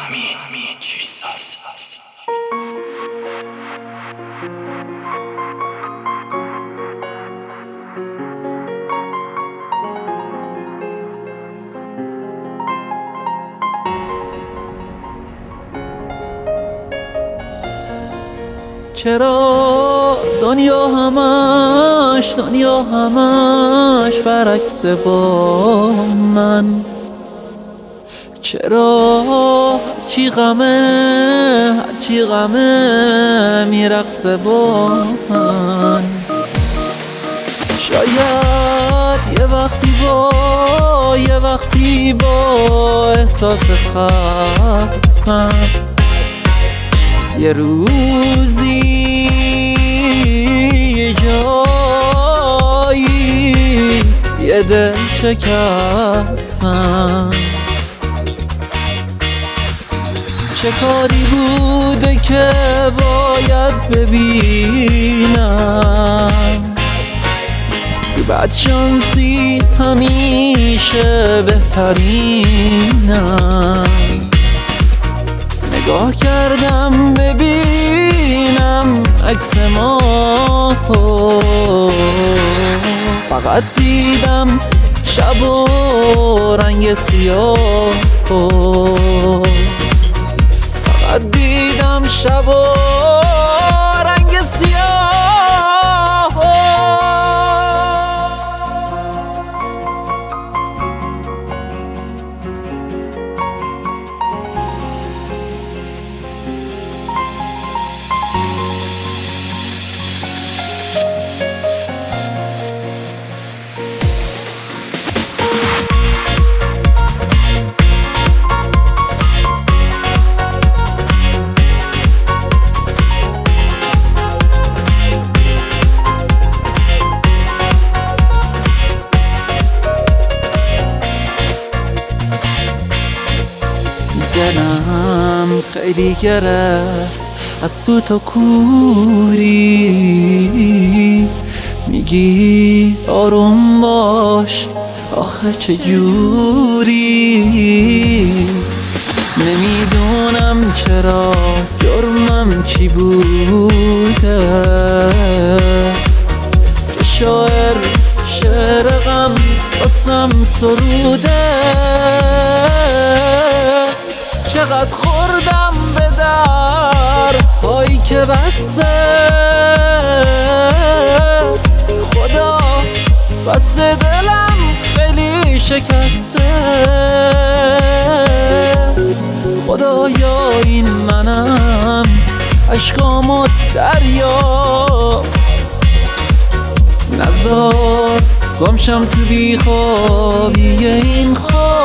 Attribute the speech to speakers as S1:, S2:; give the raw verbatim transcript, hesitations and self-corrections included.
S1: همین چیزاست.
S2: چرا دنیا همش دنیا همش برعکس با من؟ چرا هرچی غمه هرچی غمه میرقصه با من؟ شاید یه وقتی با یه وقتی با احساس خستم، یه روزی یه جایی یه دل شکستم. چه کاری بوده که باید ببینم؟ تو بدشانسی همیشه بهترینم. نگاه کردم ببینم عکس ما، فقط دیدم شب و رنگ سیاه، فقط دیدم شب و رنگ سیاه. دلم خیلی گرفت از سوت و کوری، میگی آروم باش آخه چجوری؟ نمیدونم چرا جرمم چی بوده که شاعر شعر غم باسم سروده. چقدر خوردم به در هایی که بسته، خدا بس دلم خیلی شکسته. خدایا این منم عشقام و دریا، نذار گمشم تو بیخوابی این خواب.